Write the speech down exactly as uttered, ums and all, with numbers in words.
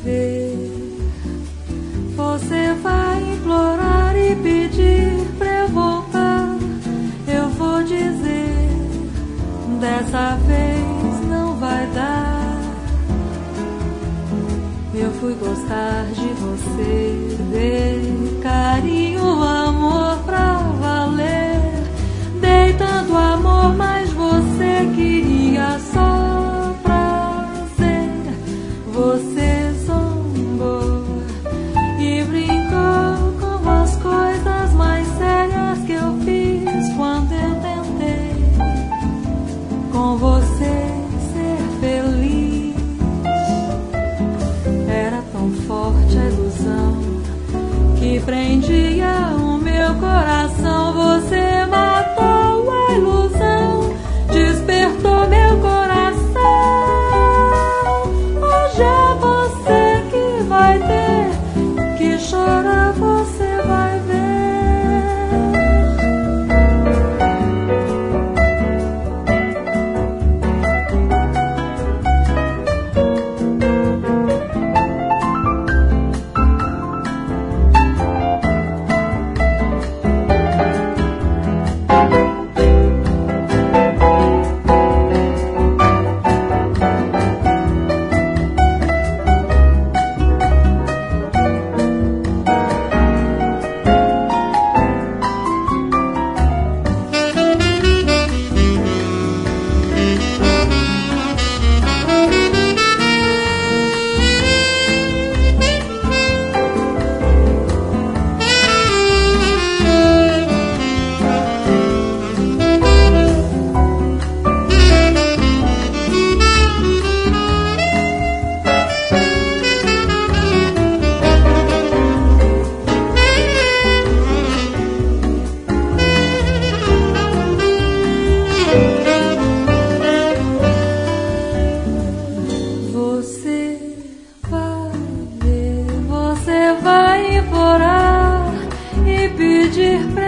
ver. Você vai implorar e pedir pra eu voltar. Eu vou dizer, dessa vez não vai dar. Eu fui gostar de você, dei carinho, amor pra valer. Dei tanto amor, mas você queria só prazer. Você zombou e brincou com as coisas mais sérias que eu fiz quando eu tentei com você ser feliz. Era tão forte a ilusão que prendia o meu coração. Você matou a ilusão, despertou meu coração. Hoje é você que vai ter que chorar, você vai ver. Vai implorar e pedir pra